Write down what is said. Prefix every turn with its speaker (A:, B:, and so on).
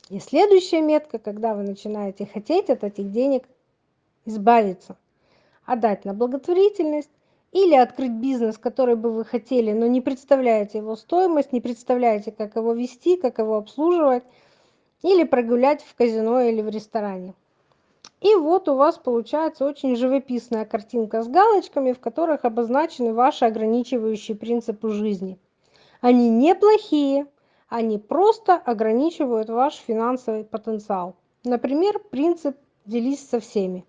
A: И следующая метка, когда вы начинаете хотеть от этих денег избавиться, отдать на благотворительность или открыть бизнес, который бы вы хотели, но не представляете его стоимость, не представляете, как его вести, как его обслуживать, или прогулять в казино или в ресторане. И вот у вас получается очень живописная картинка с галочками, в которых обозначены ваши ограничивающие принципы жизни. Они неплохие, они просто ограничивают ваш финансовый потенциал. Например, принцип «делись со всеми».